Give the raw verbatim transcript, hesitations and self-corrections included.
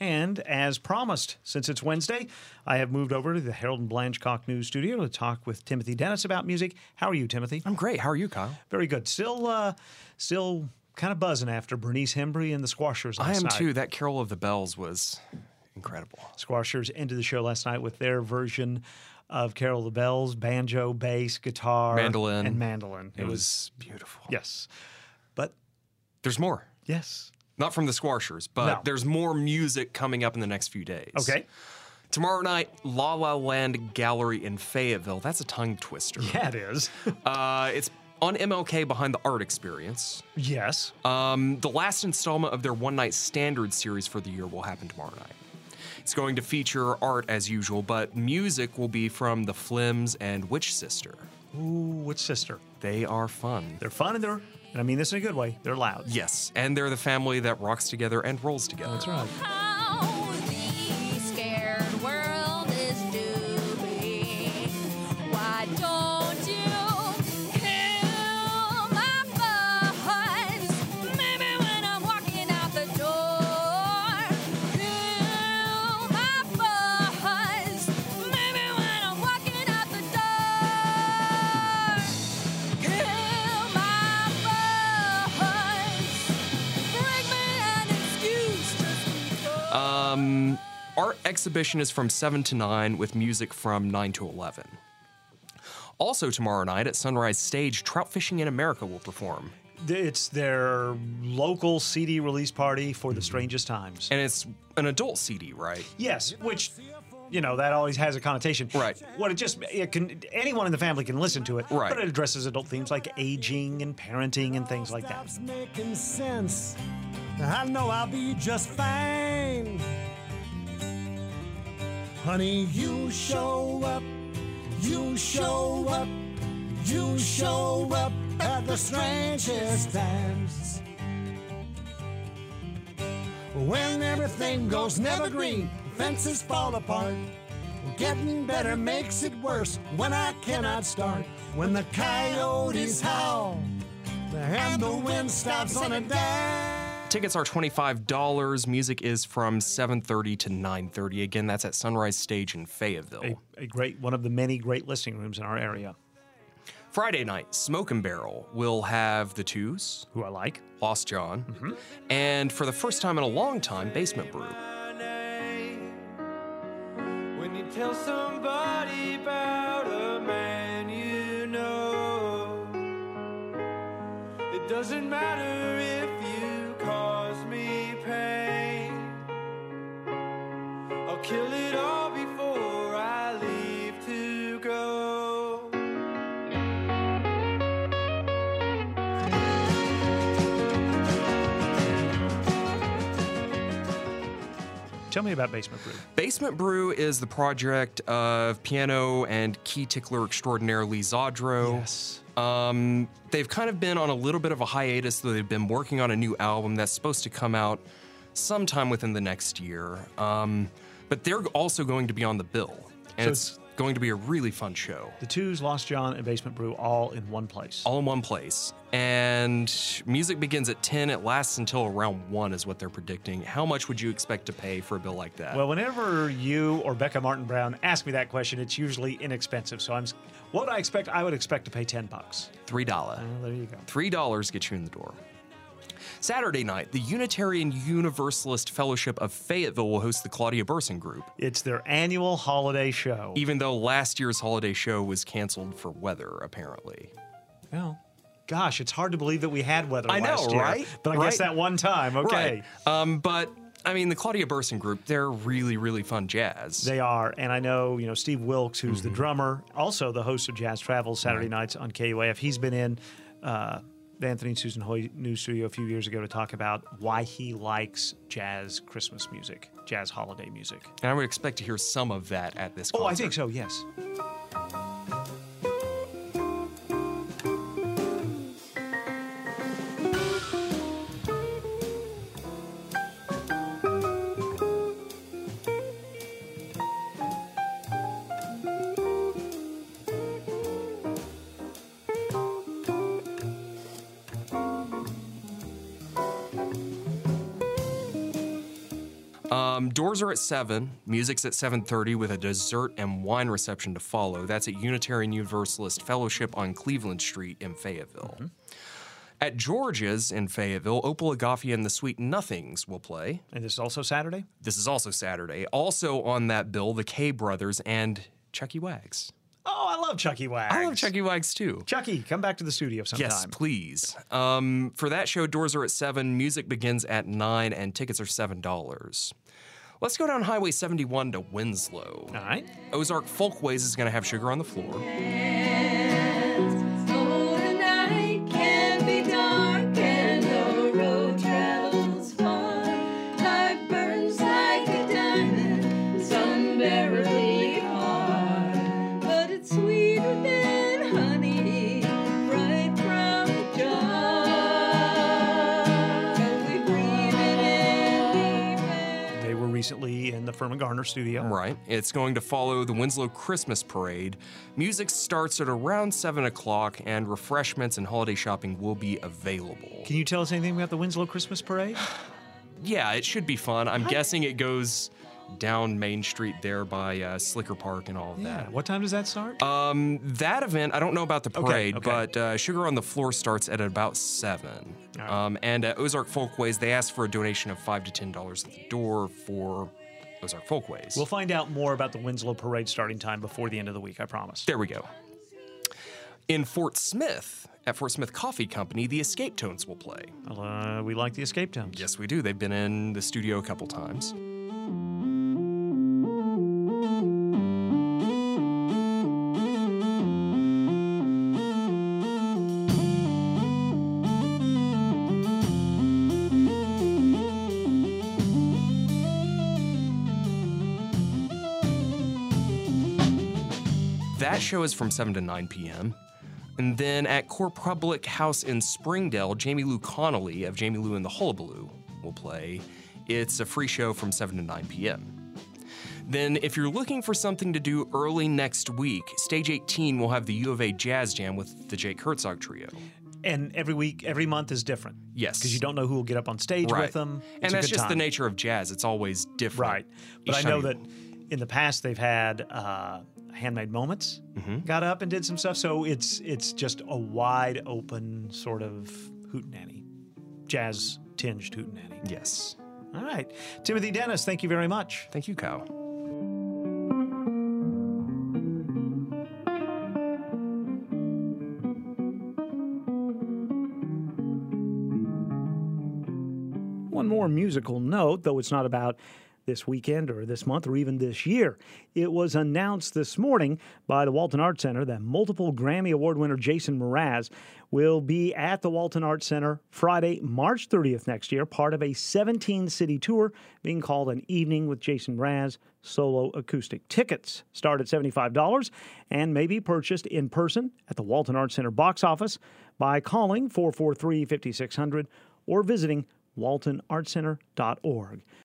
And as promised, since it's Wednesday, I have moved over to the Harold and Blanchcock News Studio to talk with Timothy Dennis about music. How are you, Timothy? I'm great. How are you, Kyle? Very good. Still, uh, still kind of buzzing after Bernice Hembry and the Squashers last I am night. too. That Carol of the Bells was incredible. Squashers ended the show last night with their version of Carol of the Bells, banjo, bass, guitar, Mandolin. and mandolin. It, it was, was beautiful. Yes. But there's more. Yes. Not from the Squashers, but No. there's more music coming up in the next few days. Okay. Tomorrow night, La La Land Gallery in Fayetteville. That's a tongue twister. Yeah, it is. uh, it's on M L K behind the Art Experience. Yes. Um, the last installment of their One Night Standard series for the year will happen tomorrow night. It's going to feature art as usual, but music will be from the Flims and Witch Sister. Ooh, Witch Sister. They are fun. They're fun and they're, and I mean this in a good way, they're loud. Yes, and they're the family that rocks together and rolls together. That's right. How the scared world is doing. Why don't you heal my buzz? Maybe when I'm walking out the door. Heal my buzz. Maybe when I'm walking out the door. Heal my buzz. Bring me an excuse just because. Um, art exhibition is from seven to nine with music from nine to eleven. Also tomorrow night at Sunrise Stage, Trout Fishing in America will perform. It's their local C D release party for The Strangest Times. And it's an adult C D, right? Yes, which, you know, that always has a connotation. Right. What it just, it can, anyone in the family can listen to it. Right. But it addresses adult themes like aging and parenting and things like that. Stops making sense. I know I'll be just fine. Honey, you show up, you show up, you show up at the strangest times. When everything goes never green, fences fall apart. Getting better makes it worse when I cannot start. When the coyotes howl and the wind stops on a dime. Tickets are twenty-five dollars. Music is from seven thirty to nine thirty. Again, that's at Sunrise Stage in Fayetteville. A, a great, one of the many great listening rooms in our area. Friday night, Smoke and Barrel will have The Twos, Who I like. Lost John, and for the first time in a long time, Basement Brew. When you tell somebody about a man you know, it doesn't matter if you cause me pain. I'll kill it all before I leave to go. Tell me about Basement Brew. Basement Brew is the project of piano and key tickler extraordinaire Lee Zadro. Yes. Um, they've kind of been on a little bit of a hiatus, though they've been working on a new album that's supposed to come out sometime within the next year. Um, but they're also going to be on the bill, and So it's going to be a really fun show. The Twos, Lost John, and Basement Brew all in one place. All in one place. And music begins at ten. It lasts until around one is what they're predicting. How much would you expect to pay for a bill like that? Well, whenever you or Becca Martin Brown ask me that question, it's usually inexpensive. So I'm, what would I expect? I would expect to pay ten bucks. three dollars. Well, there you go. three dollars gets you in the door. Saturday night, the Unitarian Universalist Fellowship of Fayetteville will host the Claudia Burson Group, It's their annual holiday show. even though last year's holiday show was canceled for weather, apparently. Well, gosh, it's hard to believe that we had weather I know, last year. right? But I Right. guess that one time, okay. Right. Um, but, I mean, the Claudia Burson Group, they're really, really fun jazz. They are, and I know, you know, Steve Wilkes, who's Mm-hmm. the drummer, also the host of Jazz Travels Saturday nights on K U A F. He's been in uh, the Anthony and Susan Hoy News Studio a few years ago to talk about why he likes jazz Christmas music, jazz holiday music. and I would expect to hear some of that at this concert. Oh, I think so, yes. Um, doors are at seven. Music's at seven thirty with a dessert and wine reception to follow. That's at Unitarian Universalist Fellowship on Cleveland Street in Fayetteville. Mm-hmm. At George's in Fayetteville, Opal Agafia and the Sweet Nothings will play. And this is also Saturday? This is also Saturday. Also on that bill, the K Brothers and Chucky Wags. Oh, I love Chucky Wags. I love Chucky Wags too. Chucky, come back to the studio sometime. Yes, please. Um, for that show, doors are at seven, music begins at nine, and tickets are seven dollars. Let's go down Highway seventy-one to Winslow. All right. Ozark Folkways is going to have Sugar on the Floor. Oh, the night can be dark and the road travels far. Life burns like a diamond, some barely hard. But it's sweeter than honey, right from the jar. So we breathe it in deep and They were recently in the Furman Garner studio. Right. It's going to follow the Winslow Christmas Parade. Music starts at around seven o'clock, and refreshments and holiday shopping will be available. Can you tell us anything about the Winslow Christmas Parade? Yeah, it should be fun. I'm guessing it goes down Main Street there by uh, Slicker Park and all of Yeah. that. What time does that start? Um, that event, I don't know about the Okay, parade, okay. but uh, Sugar on the Floor starts at about seven. All right. Um, and at Ozark Folkways, they ask for a donation of five to ten dollars at the door for Ozark Folkways. We'll find out more about the Winslow Parade starting time before the end of the week, I promise. There we go. In Fort Smith, at Fort Smith Coffee Company, the Escape Tones will play. Uh, we like the Escape Tones. Yes, we do. They've been in the studio a couple times. That show is from seven to nine p.m. And then at Core Public House in Springdale, Jamie Lou Connolly of Jamie Lou and the Hullabaloo will play. It's a free show from seven to nine p.m. Then, if you're looking for something to do early next week, Stage eighteen will have the U of A Jazz Jam with the Jake Herzog Trio. And every week, every month is different. Yes. Because you don't know who will get up on stage Right. with them. It's And a that's good just the time. nature of jazz. It's always different. Right. But each I know time that in the past they've had uh, Handmade Moments Mm-hmm. got up and did some stuff. So it's it's just a wide open sort of hootenanny, jazz tinged hootenanny. Yes. All right. Timothy Dennis, thank you very much. Thank you, Kyle. One more musical note, though it's not about this weekend or this month or even this year. It was announced this morning by the Walton Arts Center that multiple Grammy Award winner Jason Mraz will be at the Walton Arts Center Friday, March thirtieth next year, part of a seventeen-city tour being called An Evening with Jason Mraz Solo Acoustic. Tickets start at seventy-five dollars and may be purchased in person at the Walton Arts Center box office by calling four four three, five six zero zero or visiting walton arts center dot org.